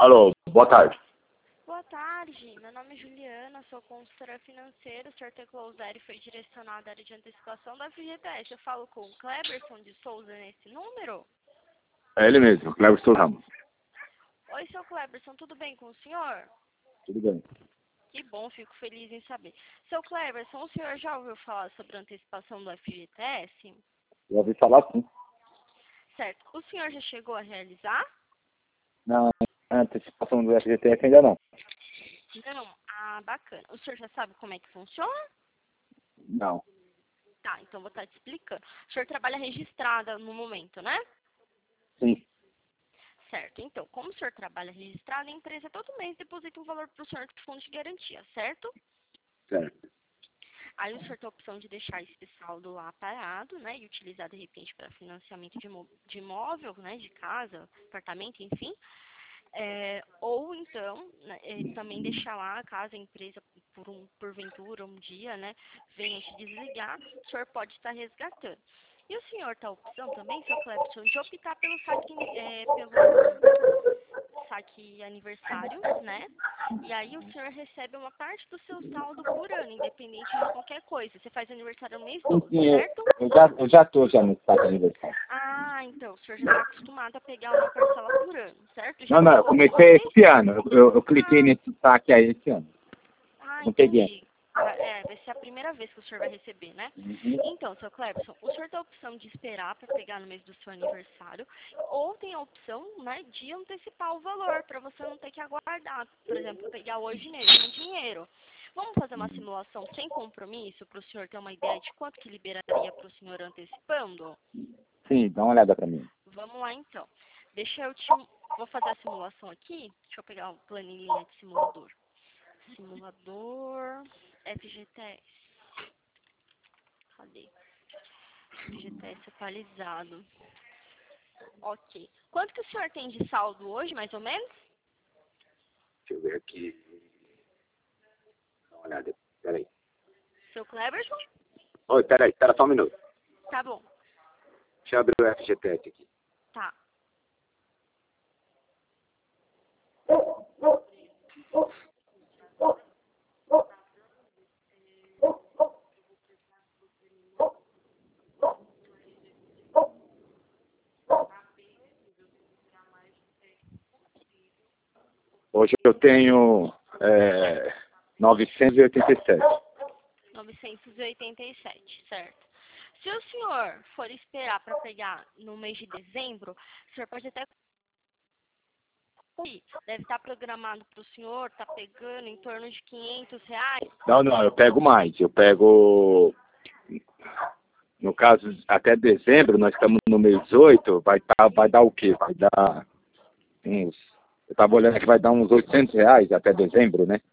Alô, boa tarde. Boa tarde, meu nome é Juliana, sou consultora financeira, o Sr. Tecloser foi direcionado à área de antecipação da FGTS. Eu falo com o Cleberson de Souza nesse número? É ele mesmo, Cleberson Ramos. Oi, seu Cleberson, tudo bem com o senhor? Tudo bem. Que bom, fico feliz em saber. Seu Cleberson, o senhor já ouviu falar sobre a antecipação do FGTS? Eu ouvi falar sim. Certo, o senhor já chegou a realizar? Na antecipação do FGTS ainda não. Não? Ah, bacana. O senhor já sabe como é que funciona? Não. Tá, então vou estar te explicando. O senhor trabalha registrada no momento, né? Sim. Certo. Então, como o senhor trabalha registrado, a empresa todo mês deposita um valor para o senhor de fundo de garantia, certo? Certo. Aí o senhor tem a opção de deixar esse saldo lá parado, né? E utilizar, de repente, para financiamento de imóvel, né? De casa, apartamento, enfim. Ou então, né, também deixar lá, caso a empresa, porventura, um dia, né? Venha te desligar, o senhor pode estar resgatando. E o senhor tem a opção também, seu Cleberson, de optar pelo saque aniversário, né? E aí o senhor recebe uma parte do seu saldo por ano, independente de qualquer coisa. Você faz aniversário no mês todo, Sim, certo? eu já estou já no saque de aniversário. Ah, então, o senhor já está acostumado a pegar uma parcela por ano, certo? Já Não, eu rolou isso com comecei você? esse ano. Eu cliquei nesse saque aí esse ano. Ah, Não peguei. entendi. Vai ser a primeira vez que o senhor vai receber, né? Uhum. Então, seu Cleberson, o senhor tem a opção de esperar para pegar no mês do seu aniversário, ou tem a opção, né, de antecipar o valor, para você não ter que aguardar, por exemplo, pegar hoje mesmo o dinheiro. Vamos fazer uma simulação sem compromisso, para o senhor ter uma ideia de quanto que liberaria para o senhor antecipando? Sim, dá uma olhada pra mim. Vamos lá, então. Vou fazer a simulação aqui. Deixa eu pegar o planilha de simulador. Simulador FGTS. Cadê? FGTS atualizado. Ok. Quanto que o senhor tem de saldo hoje, mais ou menos? Deixa eu ver aqui. Dá uma olhada. Peraí. Seu Cleberson? Oi, peraí, espera só um minuto. Tá bom. Deixa eu abrir o FGTS aqui. Tá. Hoje eu tenho 987. 987, certo. Se o senhor for esperar para pegar no mês de dezembro, o senhor pode até deve estar programado para o senhor, tá pegando em torno de R$ 500. Não, eu pego mais. Eu pego, no caso, até dezembro, nós estamos no mês 8, vai dar o quê? Vai dar uns, eu estava olhando aqui, vai dar uns R$ 800 até dezembro, né?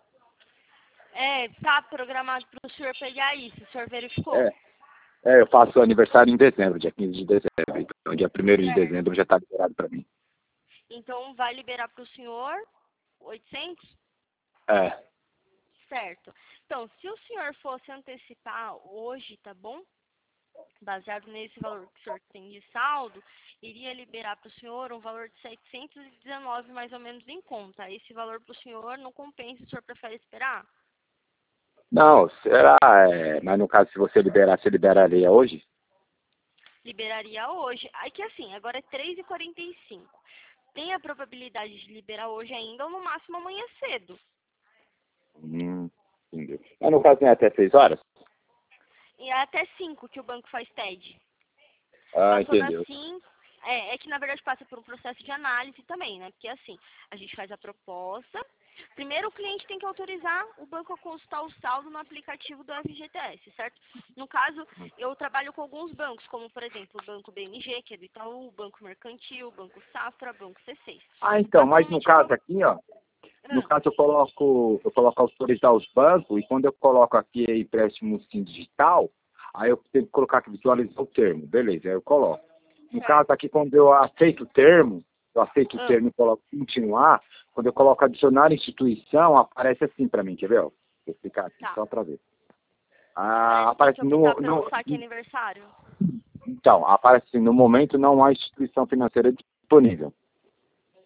Tá programado para o senhor pegar isso, o senhor verificou? Eu faço aniversário em dezembro, dia 15 de dezembro. Então, dia 1º de Certo. dezembro já está liberado para mim. Então, vai liberar para o senhor 800? É. Certo. Então, se o senhor fosse antecipar hoje, tá bom? Baseado nesse valor que o senhor tem de saldo, iria liberar para o senhor um valor de 719 mais ou menos em conta. Esse valor para o senhor não compensa, o senhor prefere esperar? Não, será? Mas no caso, se você liberar, você liberaria hoje? Liberaria hoje. Aí que assim, agora é 3h45. Tem a probabilidade de liberar hoje ainda ou no máximo amanhã cedo. Entendeu. Mas no caso, é até 6 horas? E é até 5 que o banco faz TED. Ah, Passando entendeu. assim, é que na verdade passa por um processo de análise também, né? Porque assim, a gente faz a proposta. Primeiro o cliente tem que autorizar o banco a consultar o saldo no aplicativo do FGTS, certo? No caso, eu trabalho com alguns bancos, como por exemplo o Banco BMG, que é do Itaú, o Banco Mercantil, o Banco Safra, Banco C6. Ah, então, mas no Atualmente eu caso não... aqui, ó, no caso eu coloco autorizar os bancos, e quando eu coloco aqui empréstimo sim digital, aí eu tenho que colocar aqui visualizar o termo, beleza, aí eu coloco. No caso aqui, quando eu aceito o termo e coloco continuar, quando eu coloco adicionar instituição, aparece assim para mim, quer ver? Ó? Vou explicar aqui Tá. só outra vez. Parece que Aparece tem que optar pelo saque aniversário. então, aparece assim, no momento não há instituição financeira disponível.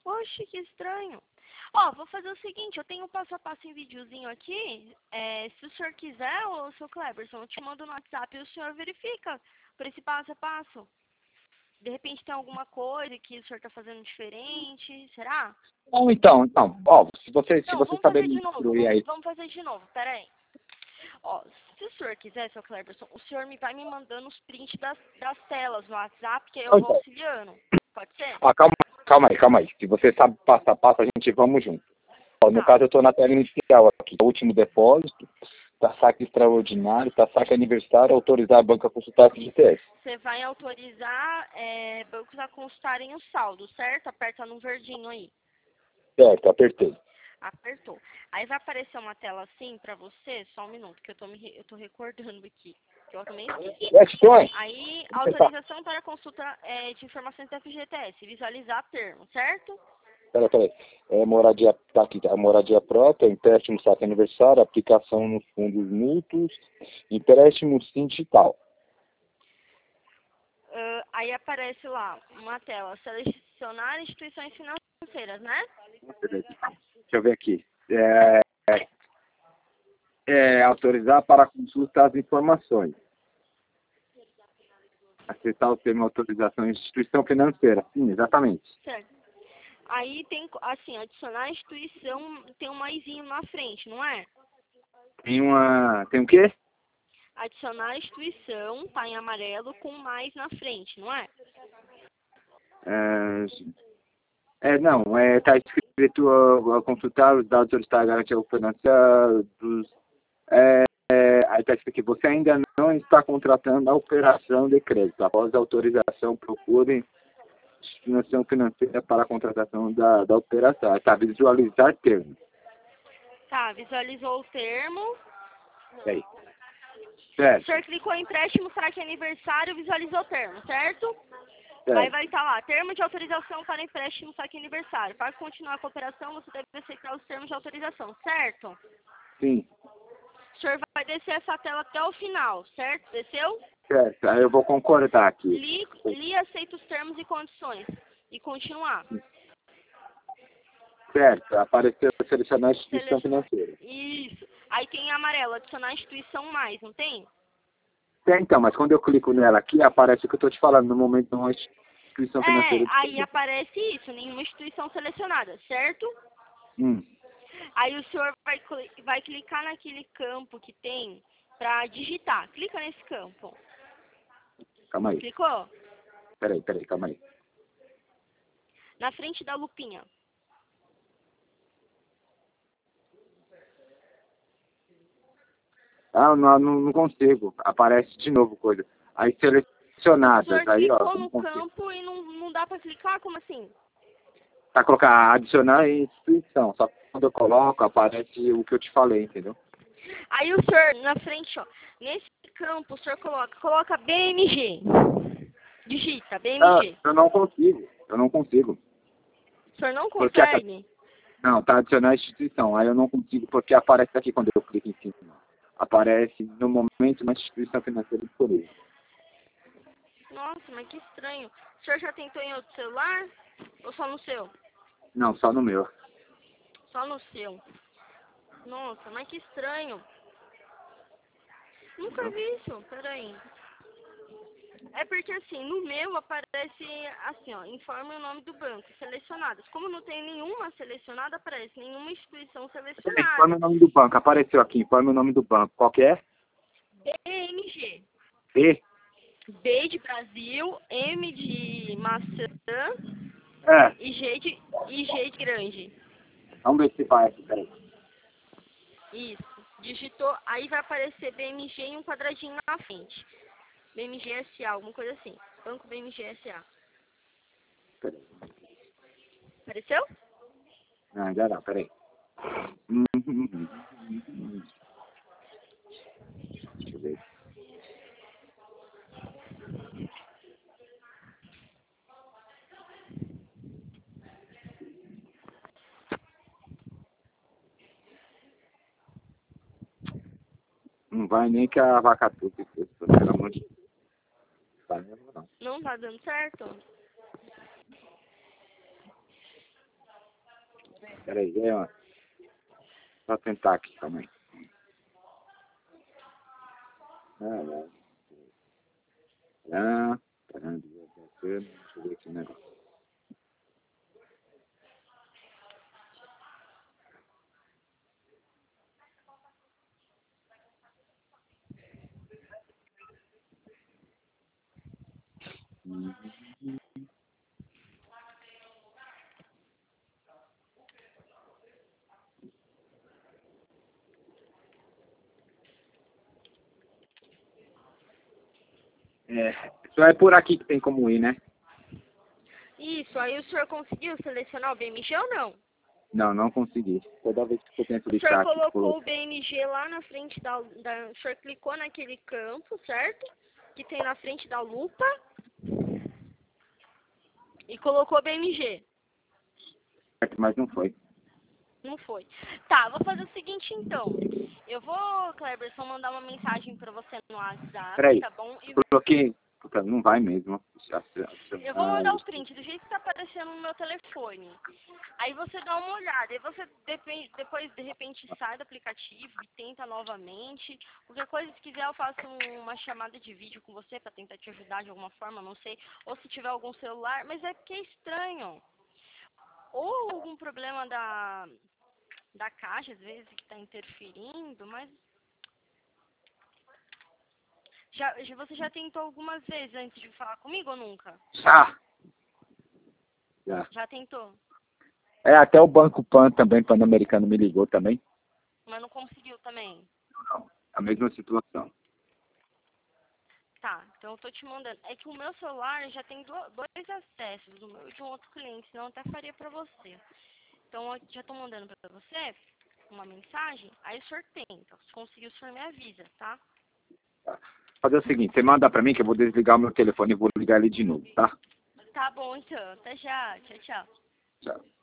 Oxe, que estranho. Ó, vou fazer o seguinte, eu tenho um passo a passo em videozinho aqui. Se o senhor quiser, ô seu Cleberson, eu te mando no WhatsApp e o senhor verifica por esse passo a passo. De repente tem alguma coisa que o senhor está fazendo diferente, será? Não, então, ó, se você Não, vamos saber fazer me de novo, instruir aí. vamos fazer de novo, pera aí. Ó, se o senhor quiser, seu Cleberson, o senhor vai me mandando os prints das telas no WhatsApp, que aí eu vou Então, auxiliando. Pode ser? ó, calma aí. Se você sabe passo a passo, a gente vamos junto. Ó, no Tá. caso, eu estou na tela inicial aqui, o último depósito, tá saque extraordinário, tá saque aniversário, autorizar a banca a consultar a FGTS. Você vai autorizar bancos a consultarem o saldo, certo? Aperta no verdinho aí. Certo, apertei. Apertou. Aí vai aparecer uma tela assim pra você, só um minuto, que eu tô recordando aqui. Que eu também esqueci. Põe. Aí, autorização para consulta de informações da FGTS, visualizar termo, certo? Peraí. Moradia, tá aqui, a moradia própria, empréstimo saque aniversário, aplicação nos fundos mútuos, empréstimo sim digital. Aí aparece lá uma tela, selecionar instituições financeiras, né? Beleza. Deixa eu ver aqui. Autorizar para consulta as informações. Acessar o termo autorização de instituição financeira. Sim, exatamente. Certo. Aí tem, assim, adicionar instituição, tem um maisinho na frente, não é? Tem o quê? Adicionar instituição, tá em amarelo, com mais na frente, não é? Não, tá escrito a consultar os dados solicitar a garantia financeira dos... aí tá escrito que você ainda não está contratando a operação de crédito. Após a autorização, procure instituição financeira para a contratação da operação. Tá, visualizar termos. Tá, visualizou o termo. Aí. O Certo. senhor clicou em empréstimo, saque aniversário, visualizou o termo, certo? Certo. Aí vai estar lá, termo de autorização para empréstimo, saque aniversário. Para continuar com a operação, você deve aceitar os termos de autorização, certo? Sim. O senhor vai descer essa tela até o final, certo? Desceu? Certo. Aí eu vou concordar aqui. Li e aceita os termos e condições. E continuar. Certo. Apareceu selecionar a instituição financeira. Isso. Aí tem em amarelo, adicionar instituição mais, não tem? Então, mas quando eu clico nela aqui, aparece o que eu estou te falando. No momento, não é instituição financeira. Aí aparece isso, nenhuma instituição selecionada, certo? Aí o senhor vai clicar naquele campo que tem para digitar. Clica nesse campo. Calma aí. Clicou? Peraí, calma aí. Na frente da lupinha. Não consigo. Aparece de novo coisa. Aí O selecionadas. senhor Aí, ó. clicou no campo e não dá para clicar? Como assim? Tá colocar adicionar instituição. Só que quando eu coloco, aparece o que eu te falei, entendeu? Aí o senhor, na frente, ó, nesse campo, o senhor coloca BMG. Digita, BMG. Eu não consigo. O senhor não Porque consegue? não, tá adicionar instituição. Aí eu não consigo porque aparece aqui quando eu clico em cima. Aparece no momento uma instituição financeira disponível. Nossa, mas que estranho. O senhor já tentou em outro celular? Ou só no seu? Não, só no meu. Só no seu. Nossa, mas que estranho. Nunca vi isso, peraí. É porque assim, no meu aparece assim, ó, informe o nome do banco, selecionadas. Como não tem nenhuma selecionada, aparece nenhuma instituição Informe selecionada. o nome do banco. Apareceu aqui. Informe o nome do banco. Qual que é? BMG. B? B de Brasil, M de maçã e G de grande. Vamos ver se vai aqui, peraí. Isso. Digitou, aí vai aparecer BMG em um quadradinho na frente. BMG SA, alguma coisa assim. Banco BMG SA. Peraí. Apareceu? Não, ainda não, peraí. Deixa eu ver. Não vai nem que a vaca tudo, pelo amor de Deus. Vai mesmo não. Não tá dando certo? Peraí, ó. Só tentar aqui também. Deixa eu ver esse negócio. Só é por aqui que tem como ir, né? Isso, aí o senhor conseguiu selecionar o BMG ou não? Não, não consegui. Toda vez que eu tento O senhor deixar aqui, colocou o BMG lá na frente o senhor clicou naquele campo, certo? Que tem na frente da lupa. E colocou o BMG. mas não foi. Não foi. Tá, vou fazer o seguinte então. Eu vou, Cleberson, mandar uma mensagem pra você no WhatsApp, Peraí, tá bom? E eu coloquei. Puta, não vai mesmo. eu vou mandar o print do jeito que tá aparecendo no meu telefone. Aí você dá uma olhada. Aí você depois, de repente, sai do aplicativo e tenta novamente. Qualquer coisa, se quiser, eu faço uma chamada de vídeo com você pra tentar te ajudar de alguma forma, não sei. Ou se tiver algum celular. Mas é porque é estranho. Ou algum problema da caixa, às vezes, que tá interferindo, mas... Você já tentou algumas vezes antes de falar comigo ou nunca? Já. Já tentou? Até o Banco Pan também, Pan-Americano, me ligou também. Mas não conseguiu também? Não, a mesma situação. Tá, então eu tô te mandando. É que o meu celular já tem dois acessos, o meu e de um outro cliente, senão eu até faria pra você. Então eu já tô mandando pra você uma mensagem, aí o senhor tenta. Se conseguir, o senhor me avisa, tá? Tá. Fazer o seguinte, você manda pra mim que eu vou desligar o meu telefone e vou ligar ele de novo, tá? Tá bom, então. Até já. Tchau, tchau. Tchau.